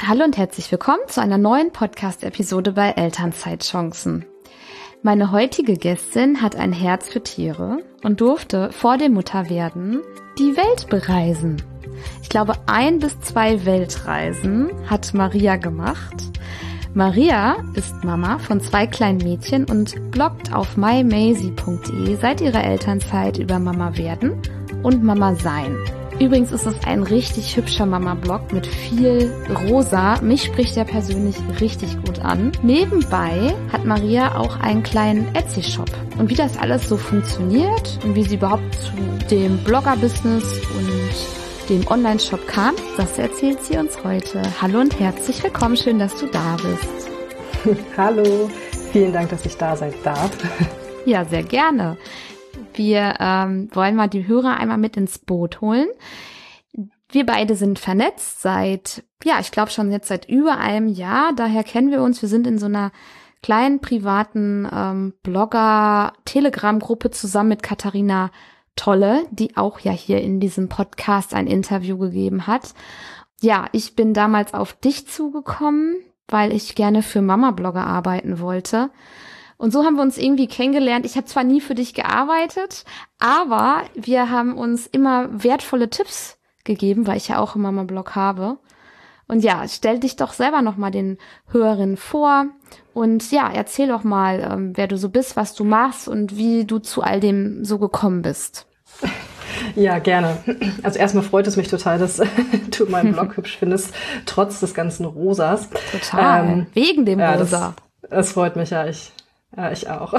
Hallo und herzlich willkommen zu einer neuen Podcast-Episode bei Elternzeitchancen. Meine heutige Gästin hat ein Herz für Tiere und durfte vor dem Mutterwerden die Welt bereisen. Ich glaube, 1 bis 2 Weltreisen hat Maria gemacht. Maria ist Mama von 2 kleinen Mädchen und bloggt auf mymazy.de seit ihrer Elternzeit über Mama werden und Mama sein. Übrigens ist es ein richtig hübscher Mama-Blog mit viel Rosa. Mich spricht der persönlich richtig gut an. Nebenbei hat Maria auch einen kleinen Etsy-Shop. Und wie das alles so funktioniert und wie sie überhaupt zu dem Blogger-Business und dem Online-Shop kam, das erzählt sie uns heute. Hallo und herzlich willkommen. Schön, dass du da bist. Hallo, vielen Dank, dass ich da sein darf. Ja, sehr gerne. Wir wollen mal die Hörer einmal mit ins Boot holen. Wir beide sind vernetzt ich glaube schon jetzt seit über einem Jahr. Daher kennen wir uns. Wir sind in so einer kleinen privaten Blogger-Telegram-Gruppe zusammen mit Katharina Tolle, die auch ja hier in diesem Podcast ein Interview gegeben hat. Ja, ich bin damals auf dich zugekommen, weil ich gerne für Mama-Blogger arbeiten wollte. Und so haben wir uns irgendwie kennengelernt. Ich habe zwar nie für dich gearbeitet, aber wir haben uns immer wertvolle Tipps gegeben, weil ich ja auch einen Mama-Blog habe. Und ja, stell dich doch selber nochmal den Hörerinnen vor und ja, erzähl doch mal, wer du so bist, was du machst und wie du zu all dem so gekommen bist. Ja, gerne. Also erstmal freut es mich total, dass du meinen Blog hübsch findest, trotz des ganzen Rosas. Total, wegen dem Rosa. Das freut mich, ja, ich auch.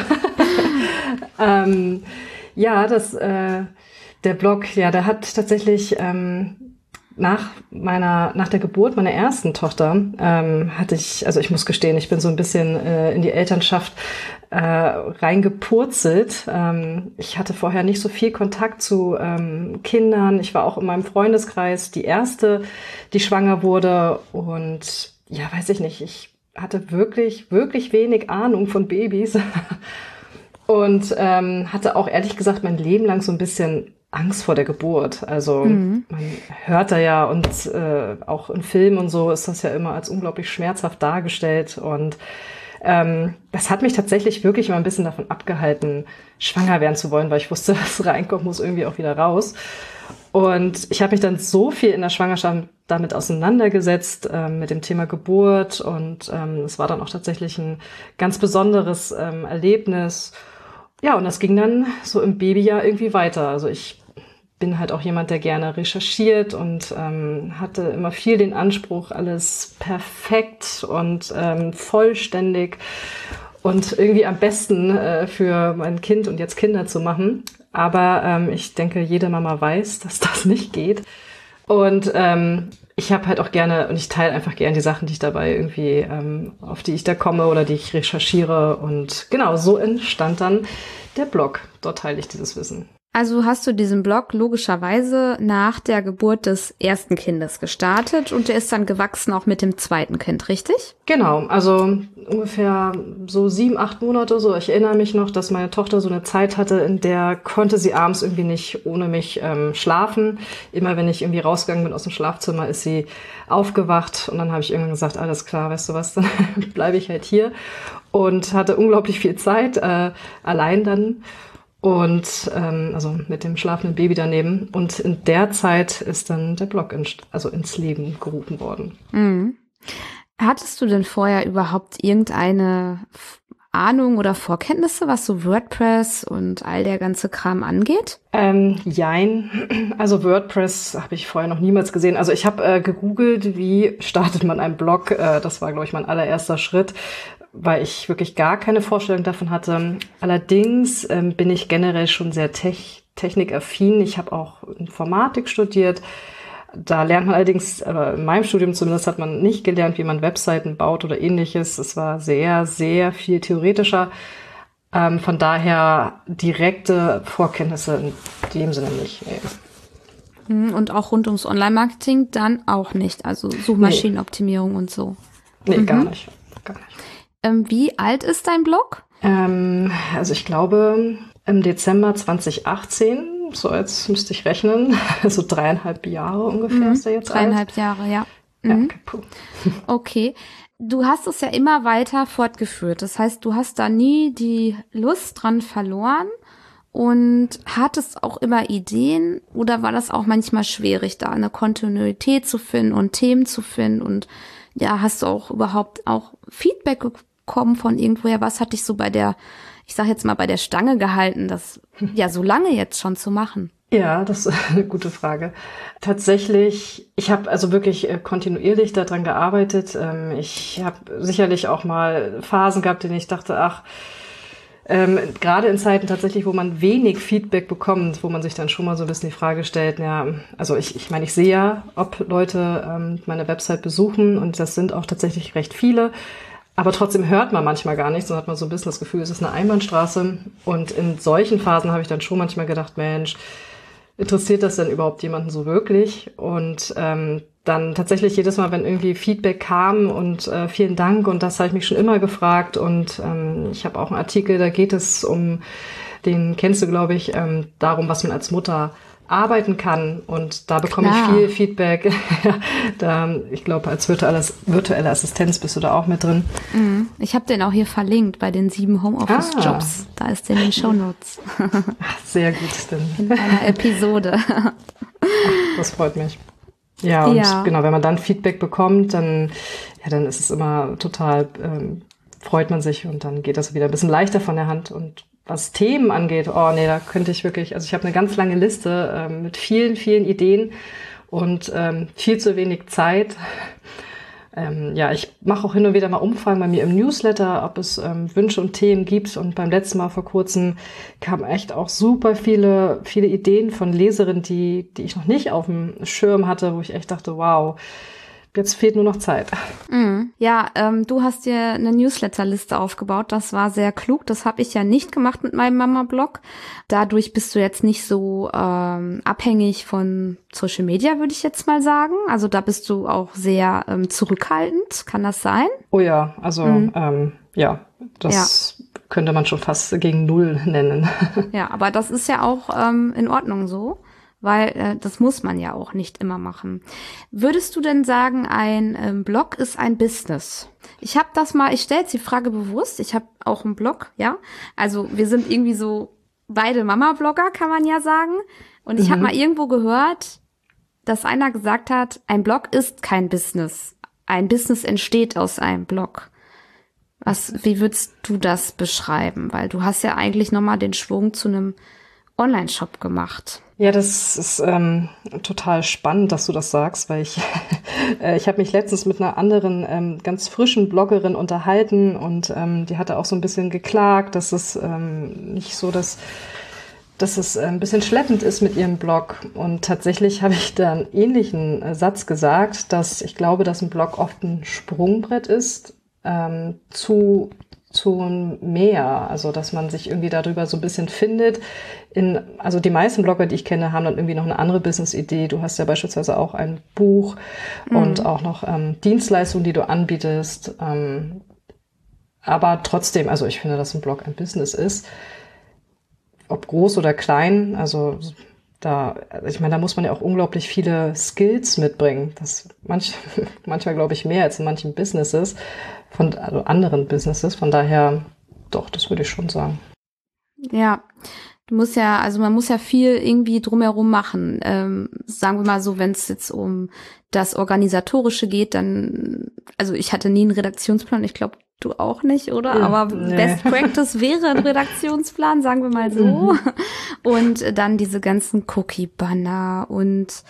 Der Blog, ja, der hat tatsächlich nach der Geburt meiner ersten Tochter ich muss gestehen, ich bin so ein bisschen in die Elternschaft reingepurzelt. Ich hatte vorher nicht so viel Kontakt zu Kindern. Ich war auch in meinem Freundeskreis die erste, die schwanger wurde und ja, weiß ich nicht, ich hatte wirklich, wirklich wenig Ahnung von Babys und hatte auch ehrlich gesagt mein Leben lang so ein bisschen Angst vor der Geburt. Also man hört da ja und auch in Filmen und so ist das ja immer als unglaublich schmerzhaft dargestellt und das hat mich tatsächlich wirklich immer ein bisschen davon abgehalten, schwanger werden zu wollen, weil ich wusste, was reinkommt, muss irgendwie auch wieder raus. Und ich habe mich dann so viel in der Schwangerschaft damit auseinandergesetzt, mit dem Thema Geburt. Und es war dann auch tatsächlich ein ganz besonderes Erlebnis. Ja, und das ging dann so im Babyjahr irgendwie weiter. Also ich bin halt auch jemand, der gerne recherchiert und hatte immer viel den Anspruch, alles perfekt und vollständig und irgendwie am besten für mein Kind und jetzt Kinder zu machen. Aber ich denke, jede Mama weiß, dass das nicht geht. Und ich habe halt auch gerne, und ich teile einfach gerne die Sachen, die ich dabei irgendwie, auf die ich da komme oder die ich recherchiere. Und genau, so entstand dann der Blog. Dort teile ich dieses Wissen. Also hast du diesen Blog logischerweise nach der Geburt des ersten Kindes gestartet und der ist dann gewachsen auch mit dem zweiten Kind, richtig? Genau, also ungefähr so 7, 8 Monate so. Ich erinnere mich noch, dass meine Tochter so eine Zeit hatte, in der konnte sie abends irgendwie nicht ohne mich schlafen. Immer wenn ich irgendwie rausgegangen bin aus dem Schlafzimmer, ist sie aufgewacht und dann habe ich irgendwann gesagt, alles klar, weißt du was, dann bleibe ich halt hier und hatte unglaublich viel Zeit, allein dann. Und also mit dem schlafenden Baby daneben. Und in der Zeit ist dann der Blog ins Leben gerufen worden. Mhm. Hattest du denn vorher überhaupt irgendeine Ahnung oder Vorkenntnisse, was so WordPress und all der ganze Kram angeht? Jein. Also WordPress habe ich vorher noch niemals gesehen. Also ich habe gegoogelt, wie startet man einen Blog. Das war, glaube ich, mein allererster Schritt, weil ich wirklich gar keine Vorstellung davon hatte. Allerdings bin ich generell schon sehr technikaffin. Ich habe auch Informatik studiert. Da lernt man allerdings, in meinem Studium zumindest, hat man nicht gelernt, wie man Webseiten baut oder ähnliches. Es war sehr, sehr viel theoretischer. Von daher direkte Vorkenntnisse in dem Sinne nicht. Nee. Und auch rund ums Online-Marketing dann auch nicht. Also Suchmaschinenoptimierung und so. Nee, gar nicht. Wie alt ist dein Blog? Also ich glaube im Dezember 2018, so jetzt müsste ich rechnen, so 3,5 Jahre ungefähr ist er jetzt alt. 3,5 Jahre, ja. okay, puh. Okay. Du hast es ja immer weiter fortgeführt. Das heißt, du hast da nie die Lust dran verloren und hattest auch immer Ideen, oder war das auch manchmal schwierig, da eine Kontinuität zu finden und Themen zu finden? Und ja, hast du auch überhaupt auch Feedback bekommen von irgendwoher? Was hat dich so ich sag jetzt mal, bei der Stange gehalten, das ja so lange jetzt schon zu machen? Ja, das ist eine gute Frage. Tatsächlich, ich habe also wirklich kontinuierlich daran gearbeitet. Ich habe sicherlich auch mal Phasen gehabt, in denen ich dachte, gerade in Zeiten tatsächlich, wo man wenig Feedback bekommt, wo man sich dann schon mal so ein bisschen die Frage stellt, ja, also ich meine, ich sehe ja, ob Leute meine Website besuchen, und das sind auch tatsächlich recht viele. Aber trotzdem hört man manchmal gar nichts und hat man so ein bisschen das Gefühl, es ist eine Einbahnstraße. Und in solchen Phasen habe ich dann schon manchmal gedacht, Mensch, interessiert das denn überhaupt jemanden so wirklich? Und dann tatsächlich jedes Mal, wenn irgendwie Feedback kam und vielen Dank, und das habe ich mich schon immer gefragt. Und ich habe auch einen Artikel, da geht es den kennst du, glaube ich, darum, was man als Mutter arbeiten kann, und da bekomme ich viel Feedback. Ich glaube, als virtuelle Assistenz bist du da auch mit drin. Ich habe den auch hier verlinkt bei den 7 Homeoffice-Jobs. Da ist der in den Shownotes. Sehr gut. In einer Episode. Das freut mich. Ja, und genau, wenn man dann Feedback bekommt, dann ist es immer total, freut man sich, und dann geht das wieder ein bisschen leichter von der Hand. Und was Themen angeht, da könnte ich wirklich, also ich habe eine ganz lange Liste mit vielen, vielen Ideen und viel zu wenig Zeit. Ich mache auch hin und wieder mal Umfragen bei mir im Newsletter, ob es Wünsche und Themen gibt. Und beim letzten Mal vor kurzem kamen echt auch super viele Ideen von Leserinnen, die ich noch nicht auf dem Schirm hatte, wo ich echt dachte, wow, jetzt fehlt nur noch Zeit. Ja, du hast dir eine Newsletterliste aufgebaut. Das war sehr klug. Das habe ich ja nicht gemacht mit meinem Mama-Blog. Dadurch bist du jetzt nicht so abhängig von Social Media, würde ich jetzt mal sagen. Also da bist du auch sehr zurückhaltend. Kann das sein? Oh ja, also das könnte man schon fast gegen Null nennen. Ja, aber das ist ja auch in Ordnung so. Weil das muss man ja auch nicht immer machen. Würdest du denn sagen, ein Blog ist ein Business? Ich stelle jetzt die Frage bewusst, ich habe auch einen Blog, ja. Also wir sind irgendwie so beide Mama-Blogger, kann man ja sagen. Und ich habe mal irgendwo gehört, dass einer gesagt hat, ein Blog ist kein Business. Ein Business entsteht aus einem Blog. Wie würdest du das beschreiben? Weil du hast ja eigentlich nochmal den Schwung zu einem Online-Shop gemacht. Ja, das ist total spannend, dass du das sagst, weil ich habe mich letztens mit einer anderen ganz frischen Bloggerin unterhalten, und die hatte auch so ein bisschen geklagt, dass es nicht so, dass es ein bisschen schleppend ist mit ihrem Blog. Und tatsächlich habe ich da einen ähnlichen Satz gesagt, dass ich glaube, dass ein Blog oft ein Sprungbrett ist zu mehr, also dass man sich irgendwie darüber so ein bisschen findet. Also die meisten Blogger, die ich kenne, haben dann irgendwie noch eine andere Business-Idee. Du hast ja beispielsweise auch ein Buch und auch noch Dienstleistungen, die du anbietest. Aber trotzdem, also ich finde, dass ein Blog ein Business ist, ob groß oder klein. Also da muss man ja auch unglaublich viele Skills mitbringen. Das manchmal glaube ich mehr als in manchen Businesses, also anderen Businesses. Von daher, doch, das würde ich schon sagen. Ja, man muss ja viel irgendwie drumherum machen. Sagen wir mal so, wenn es jetzt um das Organisatorische geht, dann, also ich hatte nie einen Redaktionsplan, ich glaube, du auch nicht, oder? Ja, aber nee. Best Practice wäre ein Redaktionsplan, sagen wir mal so. Und dann diese ganzen Cookie-Banner und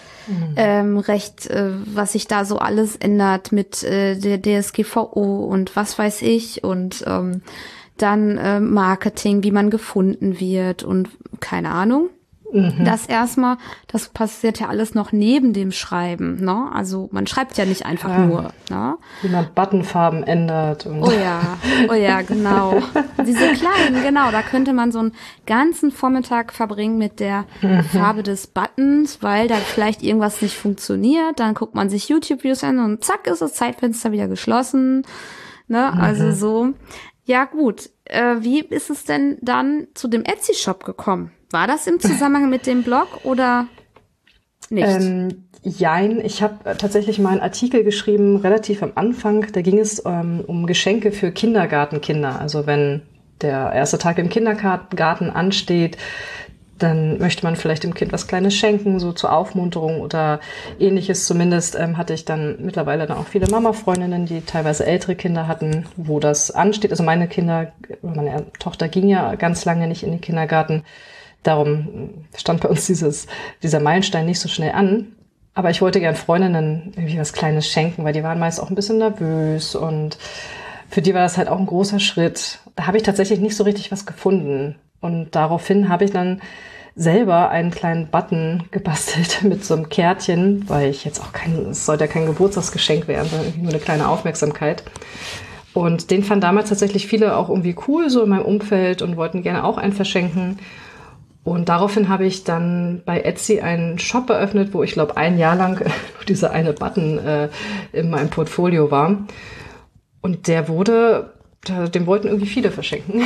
was sich da so alles ändert mit der DSGVO und was weiß ich und dann Marketing, wie man gefunden wird und keine Ahnung. Das passiert ja alles noch neben dem Schreiben, ne? Also man schreibt ja nicht einfach nur, ne? Wie man Buttonfarben ändert. Und oh ja, genau. Diese kleinen, genau, da könnte man so einen ganzen Vormittag verbringen mit der Farbe des Buttons, weil da vielleicht irgendwas nicht funktioniert. Dann guckt man sich YouTube-Videos an und zack, ist das Zeitfenster wieder geschlossen, ne? Also so. Ja gut, wie ist es denn dann zu dem Etsy-Shop gekommen? War das im Zusammenhang mit dem Blog oder? nicht? Jein, ich habe tatsächlich mal einen Artikel geschrieben, relativ am Anfang. Da ging es um Geschenke für Kindergartenkinder. Also wenn der erste Tag im Kindergarten ansteht, dann möchte man vielleicht dem Kind was Kleines schenken, so zur Aufmunterung oder Ähnliches. Zumindest hatte ich dann mittlerweile dann auch viele Mama-Freundinnen, die teilweise ältere Kinder hatten, wo das ansteht. Also meine Tochter ging ja ganz lange nicht in den Kindergarten. Darum stand bei uns dieser Meilenstein nicht so schnell an. Aber ich wollte gern Freundinnen irgendwie was Kleines schenken, weil die waren meist auch ein bisschen nervös und für die war das halt auch ein großer Schritt. Da habe ich tatsächlich nicht so richtig was gefunden. Und daraufhin habe ich dann selber einen kleinen Button gebastelt mit so einem Kärtchen, weil ich jetzt auch es sollte ja kein Geburtstagsgeschenk werden, sondern irgendwie nur eine kleine Aufmerksamkeit. Und den fanden damals tatsächlich viele auch irgendwie cool, so in meinem Umfeld und wollten gerne auch einen verschenken. Und daraufhin habe ich dann bei Etsy einen Shop eröffnet, wo ich glaube 1 Jahr lang dieser eine Button in meinem Portfolio war. Und dem wollten irgendwie viele verschenken.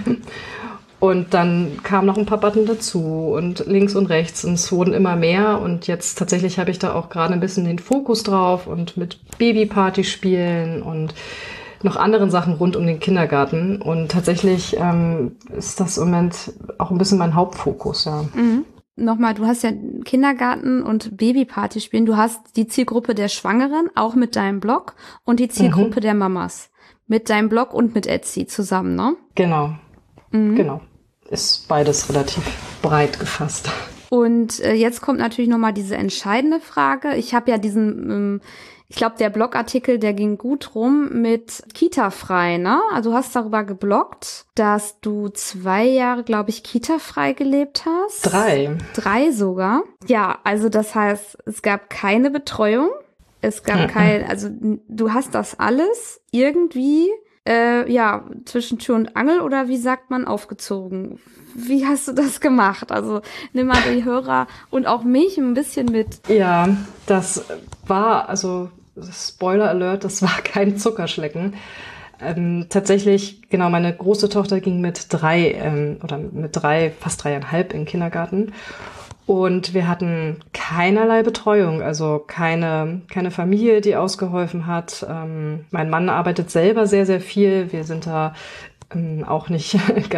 Und dann kamen noch ein paar Button dazu und links und rechts und es wurden immer mehr. Und jetzt tatsächlich habe ich da auch gerade ein bisschen den Fokus drauf und mit Babyparty spielen und noch anderen Sachen rund um den Kindergarten. Und tatsächlich ist das im Moment auch ein bisschen mein Hauptfokus, ja. Mhm. Nochmal, du hast ja Kindergarten und Babyparty spielen. Du hast die Zielgruppe der Schwangeren, auch mit deinem Blog, und die Zielgruppe der Mamas. Mit deinem Blog und mit Etsy zusammen, ne? Genau. Genau. Ist beides relativ breit gefasst. Und jetzt kommt natürlich nochmal diese entscheidende Frage. Ich habe ja ich glaube, der Blogartikel, der ging gut rum mit Kita-frei, ne? Also du hast darüber gebloggt, dass du 2 Jahre, glaube ich, Kita-frei gelebt hast. 3. 3 sogar. Ja, also das heißt, es gab keine Betreuung. Es gab also du hast das alles irgendwie zwischen Tür und Angel oder wie sagt man, aufgezogen. Wie hast du das gemacht? Also nimm mal die Hörer und auch mich ein bisschen mit. Ja, das war, also Spoiler Alert, das war kein Zuckerschlecken. Tatsächlich, genau, meine große Tochter ging mit 3 fast 3,5 in den Kindergarten. Und wir hatten keinerlei Betreuung, also keine Familie, die ausgeholfen hat. Mein Mann arbeitet selber sehr, sehr viel. Wir sind da auch nicht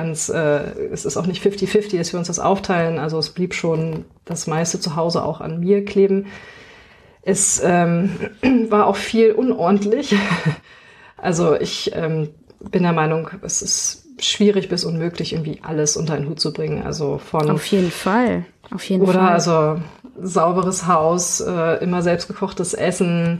es ist auch nicht 50-50, dass wir uns das aufteilen. Also es blieb schon das meiste zu Hause auch an mir kleben. Es war auch viel unordentlich. Also ich bin der Meinung, es ist schwierig bis unmöglich, irgendwie alles unter einen Hut zu bringen. Also Auf jeden Fall. Also sauberes Haus, immer selbstgekochtes Essen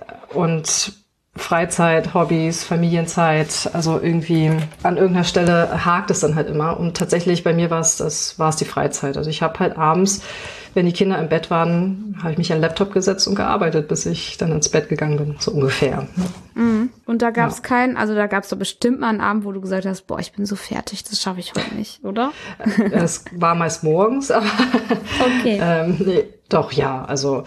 und Freizeit, Hobbys, Familienzeit. Also irgendwie an irgendeiner Stelle hakt es dann halt immer. Und tatsächlich bei mir war es die Freizeit. Also ich habe halt abends, wenn die Kinder im Bett waren, habe ich mich an den Laptop gesetzt und gearbeitet, bis ich dann ins Bett gegangen bin, so ungefähr. Mhm. Und da gab es da gab es doch bestimmt mal einen Abend, wo du gesagt hast, boah, ich bin so fertig, das schaffe ich heute nicht, oder? Es war meist morgens, aber okay. nee, doch, ja, also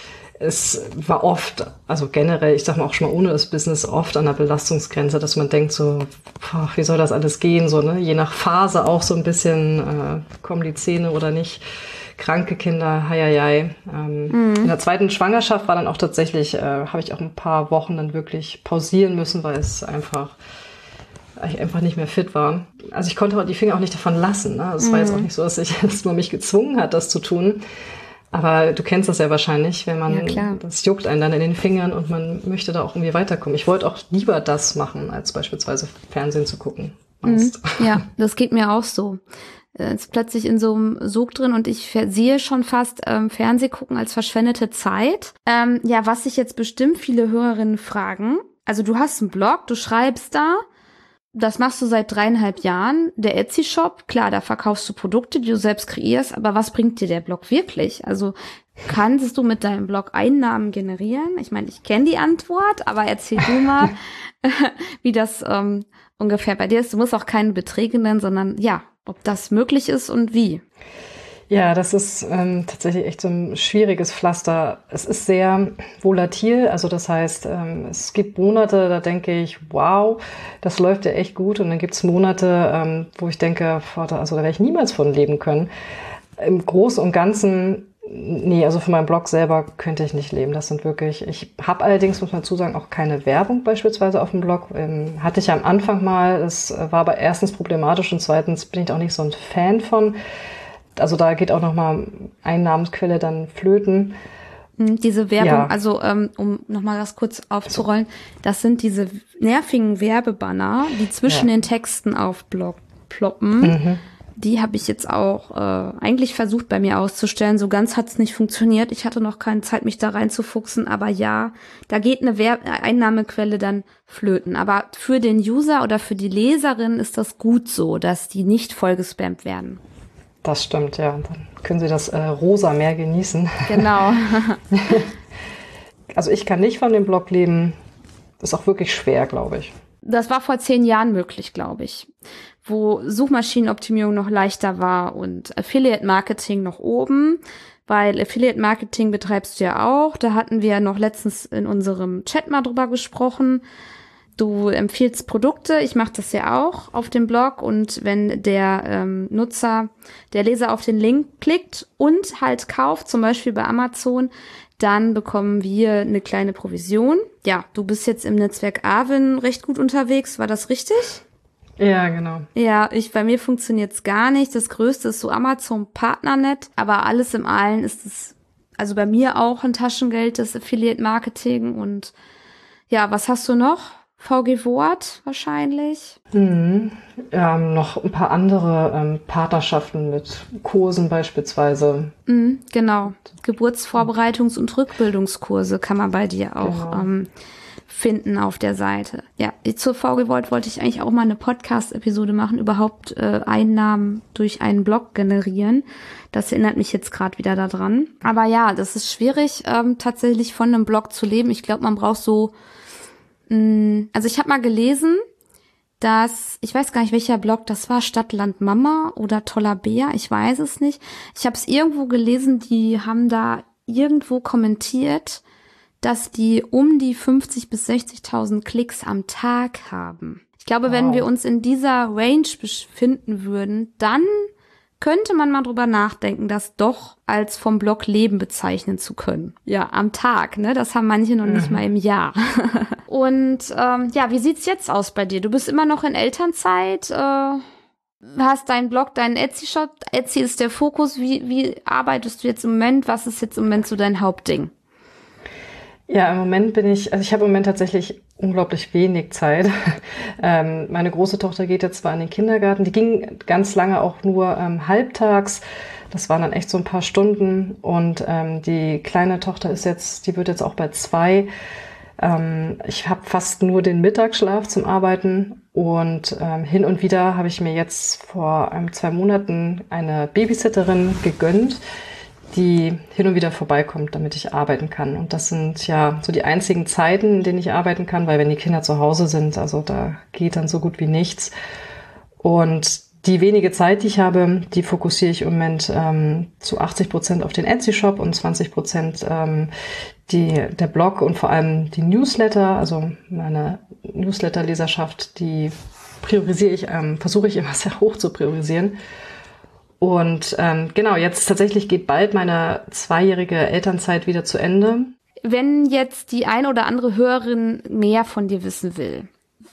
es war oft, also generell, ich sag mal auch schon mal ohne das Business, oft an der Belastungsgrenze, dass man denkt so, boah, wie soll das alles gehen, so, ne? Je nach Phase auch so ein bisschen, kommen die Zähne oder nicht. Kranke Kinder, heieiei. In der 2. Schwangerschaft war dann auch tatsächlich, habe ich auch ein paar Wochen dann wirklich pausieren müssen, weil ich einfach nicht mehr fit war. Also ich konnte die Finger auch nicht davon lassen. Ne? Es war jetzt auch nicht so, dass man mich gezwungen hat, das zu tun. Aber du kennst das ja wahrscheinlich, wenn man, das juckt einen dann in den Fingern und man möchte da auch irgendwie weiterkommen. Ich wollte auch lieber das machen, als beispielsweise Fernsehen zu gucken. Ja, das geht mir auch so. Ist plötzlich in so einem Sog drin und ich sehe schon fast Fernseh gucken als verschwendete Zeit. Was sich jetzt bestimmt viele Hörerinnen fragen. Also du hast einen Blog, du schreibst da, das machst du seit 3,5 Jahren. Der Etsy-Shop, klar, da verkaufst du Produkte, die du selbst kreierst, aber was bringt dir der Blog wirklich? Also kannst du mit deinem Blog Einnahmen generieren? Ich meine, ich kenne die Antwort, aber erzähl du mal, wie das ungefähr bei dir ist. Du musst auch keine Beträge nennen, sondern ob das möglich ist und wie. Ja, das ist tatsächlich echt so ein schwieriges Pflaster. Es ist sehr volatil, also das heißt, es gibt Monate, da denke ich, wow, das läuft ja echt gut. Und dann gibt es Monate, wo ich denke, da werde ich niemals von leben können. Im Großen und Ganzen Nee, also von meinem Blog selber könnte ich nicht leben. Das sind wirklich, ich habe allerdings, muss man dazu sagen, auch keine Werbung beispielsweise auf dem Blog. Hatte ich ja am Anfang mal, das war aber erstens problematisch und zweitens bin ich auch nicht so ein Fan von. Also da geht auch nochmal Einnahmensquelle dann flöten. Diese Werbung, Ja. also um nochmal das kurz aufzurollen, das sind diese nervigen Werbebanner, die zwischen den Texten auf Blog ploppen. Die habe ich jetzt auch eigentlich versucht bei mir auszustellen. So ganz hat's nicht funktioniert. Ich hatte noch keine Zeit, mich da reinzufuchsen. Aber ja, da geht eine Einnahmequelle dann flöten. Aber für den User oder für die Leserin ist das gut so, dass die nicht vollgespammt werden. Das stimmt, ja. Dann können Sie das Rosa mehr genießen. Genau. Also ich kann nicht von dem Blog leben. Ist auch wirklich schwer, glaube ich. Das war vor 10 Jahren möglich, glaube ich. Wo Suchmaschinenoptimierung noch leichter war und Affiliate-Marketing noch oben, weil Affiliate-Marketing betreibst du ja auch. Da hatten wir noch letztens in unserem Chat mal drüber gesprochen. Du empfiehlst Produkte, ich mache das ja auch auf dem Blog und wenn der der Leser auf den Link klickt und halt kauft, zum Beispiel bei Amazon, dann bekommen wir eine kleine Provision. Ja, du bist jetzt im Netzwerk Arvin recht gut unterwegs, war das richtig? Ja, genau. Ja, bei mir funktioniert's gar nicht. Das Größte ist so Amazon Partnernet, aber alles im Allen ist es, also bei mir auch ein Taschengeld, das Affiliate Marketing und ja, was hast du noch? VG Wort wahrscheinlich. Noch ein paar andere Partnerschaften mit Kursen beispielsweise. Genau. Geburtsvorbereitungs- und Rückbildungskurse kann man bei dir auch finden auf der Seite. Ja, zur VG Wort wollte ich eigentlich auch mal eine Podcast-Episode machen, überhaupt Einnahmen durch einen Blog generieren. Das erinnert mich jetzt gerade wieder daran. Aber ja, das ist schwierig, tatsächlich von einem Blog zu leben. Ich glaube, man braucht so also ich habe mal gelesen, dass, ich weiß gar nicht, welcher Blog das war, Stadt, Land, Mama oder Toller Bär, ich weiß es nicht. Ich habe es irgendwo gelesen, die haben da irgendwo kommentiert, dass die um die 50.000 bis 60.000 Klicks am Tag haben. Ich glaube, wenn wir uns in dieser Range befinden würden, dann könnte man mal drüber nachdenken, das doch als vom Blog Leben bezeichnen zu können. Ja, am Tag, ne? Das haben manche noch nicht mal im Jahr. Und ja, wie sieht's jetzt aus bei dir? Du bist immer noch in Elternzeit, hast deinen Blog, deinen Etsy-Shop. Etsy ist der Fokus. Wie arbeitest du jetzt im Moment? Was ist jetzt im Moment so dein Hauptding? Ja, im Moment ich habe im Moment tatsächlich unglaublich wenig Zeit. Meine große Tochter geht jetzt zwar in den Kindergarten, die ging ganz lange auch nur halbtags. Das waren dann echt so ein paar Stunden und die kleine Tochter die wird jetzt auch bei 2. Ich habe fast nur den Mittagsschlaf zum Arbeiten und hin und wieder habe ich mir jetzt vor 2 Monaten eine Babysitterin gegönnt, die hin und wieder vorbeikommt, damit ich arbeiten kann. Und das sind ja so die einzigen Zeiten, in denen ich arbeiten kann, weil wenn die Kinder zu Hause sind, also da geht dann so gut wie nichts. Und die wenige Zeit, die ich habe, die fokussiere ich im Moment zu 80% auf den Etsy-Shop und 20% der Blog und vor allem die Newsletter, also meine Newsletter-Leserschaft, die priorisiere ich, versuche ich immer sehr hoch zu priorisieren. Und genau, jetzt tatsächlich geht bald meine 2-jährige Elternzeit wieder zu Ende. Wenn jetzt die eine oder andere Hörerin mehr von dir wissen will,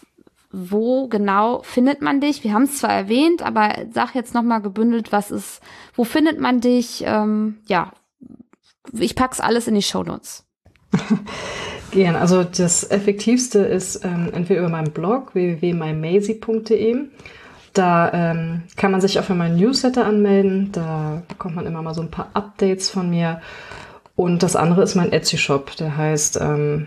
wo genau findet man dich? Wir haben es zwar erwähnt, aber sag jetzt nochmal gebündelt, wo findet man dich? Ja, ich pack's alles in die Shownotes. Gern. Also das Effektivste ist entweder über meinen Blog www.mymazy.de. Da kann man sich auch für meinen Newsletter anmelden. Da bekommt man immer mal so ein paar Updates von mir. Und das andere ist mein Etsy-Shop. Der heißt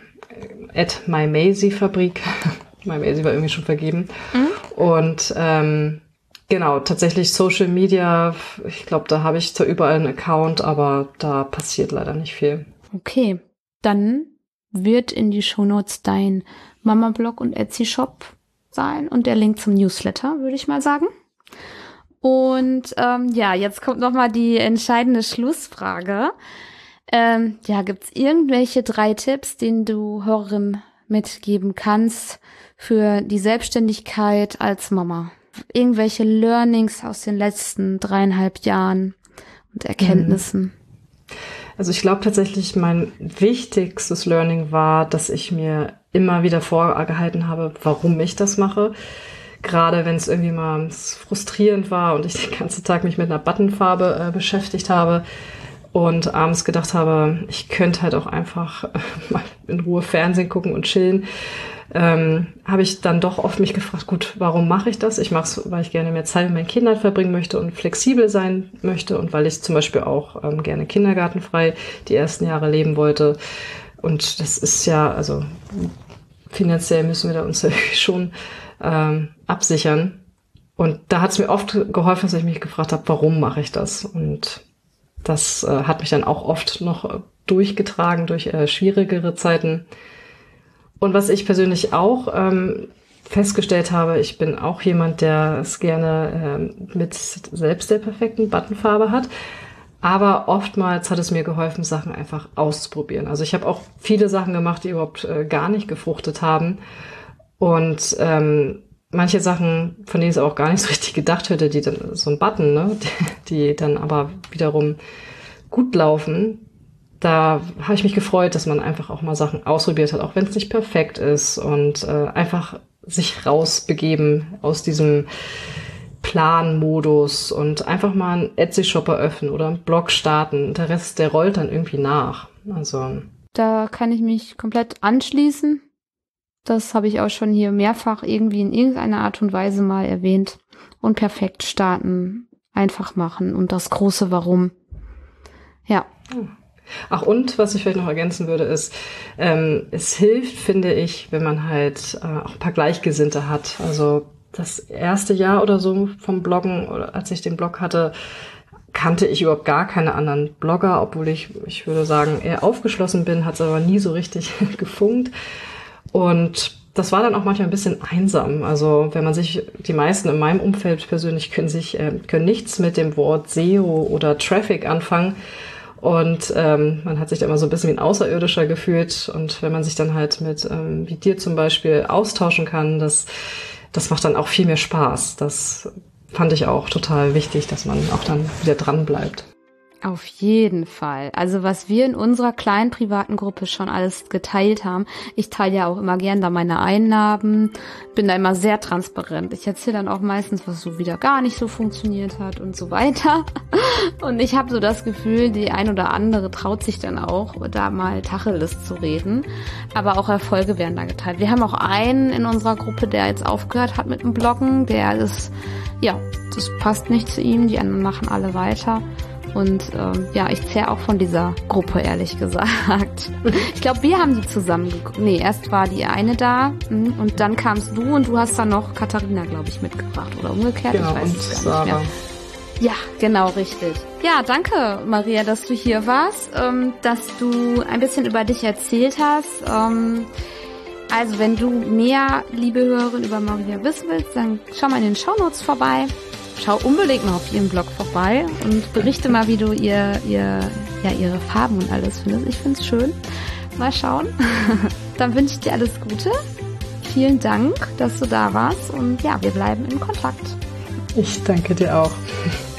@mymazy-Fabrik. MyMazy war irgendwie schon vergeben. Und genau, tatsächlich Social Media. Ich glaube, da habe ich zwar überall einen Account, aber da passiert leider nicht viel. Okay, dann wird in die Shownotes dein Mama-Blog und Etsy-Shop sein und der Link zum Newsletter, würde ich mal sagen. Und ja, jetzt kommt noch mal die entscheidende Schlussfrage. Ja, gibt's irgendwelche 3 Tipps, den du Hörerinnen mitgeben kannst für die Selbstständigkeit als Mama? Irgendwelche Learnings aus den letzten 3,5 Jahren und Erkenntnissen? Also ich glaube tatsächlich, mein wichtigstes Learning war, dass ich mir immer wieder vorgehalten habe, warum ich das mache. Gerade wenn es irgendwie mal frustrierend war und ich den ganzen Tag mich mit einer Buttonfarbe beschäftigt habe und abends gedacht habe, ich könnte halt auch einfach mal in Ruhe Fernsehen gucken und chillen, habe ich dann doch oft mich gefragt, gut, warum mache ich das? Ich mache es, weil ich gerne mehr Zeit mit meinen Kindern verbringen möchte und flexibel sein möchte und weil ich zum Beispiel auch gerne kindergartenfrei die ersten Jahre leben wollte. Und das ist ja, also finanziell müssen wir da uns ja schon absichern. Und da hat es mir oft geholfen, dass ich mich gefragt habe, warum mache ich das? Und das hat mich dann auch oft noch durchgetragen durch schwierigere Zeiten. Und was ich persönlich auch festgestellt habe, ich bin auch jemand, der es gerne mit selbst der perfekten Buttonfarbe hat. Aber oftmals hat es mir geholfen, Sachen einfach auszuprobieren. Also ich habe auch viele Sachen gemacht, die überhaupt gar nicht gefruchtet haben. Und manche Sachen, von denen ich auch gar nicht so richtig gedacht hätte, die dann so ein Button, ne, die dann aber wiederum gut laufen, da habe ich mich gefreut, dass man einfach auch mal Sachen ausprobiert hat, auch wenn es nicht perfekt ist und einfach sich rausbegeben aus diesem Planmodus und einfach mal einen Etsy-Shop eröffnen oder einen Blog starten. Der Rest, der rollt dann irgendwie nach. Also da kann ich mich komplett anschließen. Das habe ich auch schon hier mehrfach irgendwie in irgendeiner Art und Weise mal erwähnt. Und perfekt starten, einfach machen und das große Warum. Ja. Ach, und was ich vielleicht noch ergänzen würde, ist, es hilft, finde ich, wenn man halt auch ein paar Gleichgesinnte hat. Also das erste Jahr oder so vom Bloggen, oder als ich den Blog hatte, kannte ich überhaupt gar keine anderen Blogger, obwohl ich würde sagen, eher aufgeschlossen bin, hat es aber nie so richtig gefunkt. Und das war dann auch manchmal ein bisschen einsam. Also wenn man sich, die meisten in meinem Umfeld persönlich können nichts mit dem Wort SEO oder Traffic anfangen. Und man hat sich da immer so ein bisschen wie ein Außerirdischer gefühlt. Und wenn man sich dann halt mit, wie dir zum Beispiel, austauschen kann, das macht dann auch viel mehr Spaß. Das fand ich auch total wichtig, dass man auch dann wieder dran bleibt. Auf jeden Fall. Also was wir in unserer kleinen privaten Gruppe schon alles geteilt haben. Ich teile ja auch immer gern da meine Einnahmen, bin da immer sehr transparent. Ich erzähle dann auch meistens, was so wieder gar nicht so funktioniert hat und so weiter. Und ich habe so das Gefühl, die ein oder andere traut sich dann auch, da mal Tacheles zu reden. Aber auch Erfolge werden da geteilt. Wir haben auch einen in unserer Gruppe, der jetzt aufgehört hat mit dem Bloggen. Der ist, ja, das passt nicht zu ihm. Die anderen machen alle weiter. Und ja, ich zehre auch von dieser Gruppe, ehrlich gesagt. Ich glaube, wir haben die zusammen Nee, erst war die eine da und dann kamst du und du hast dann noch Katharina, glaube ich, mitgebracht. Oder umgekehrt, genau, ich weiß es gar nicht mehr. Ja, genau, richtig. Ja, danke, Maria, dass du hier warst, dass du ein bisschen über dich erzählt hast. Also, wenn du mehr, liebe Hörerin, über Maria wissen willst, dann schau mal in den Shownotes vorbei. Schau unbedingt mal auf ihren Blog vorbei und berichte mal, wie du ihre Farben und alles findest. Ich finde es schön. Mal schauen. Dann wünsche ich dir alles Gute. Vielen Dank, dass du da warst und ja, wir bleiben in Kontakt. Ich danke dir auch.